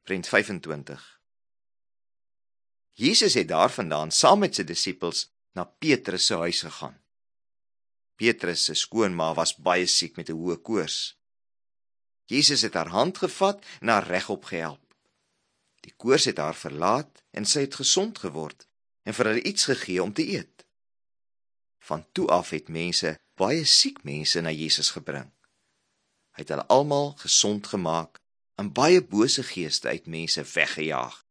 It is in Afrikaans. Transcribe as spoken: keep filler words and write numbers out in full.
prent vyfentwintig. Jesus het daarvandaan saam met sy disippels na Petrus se huis gegaan. Petrus se skoonma was baie siek met 'n hoë koors. Jesus het haar hand gevat en haar regop gehelp. Die koors het haar verlaat en sy het gesond geword en vir hulle iets gegee om te eet. Van toe af het mense, baie siek mense, na Jesus gebring. Hy het hulle almal gesond gemaak en baie bose geeste uit mense weggejaag.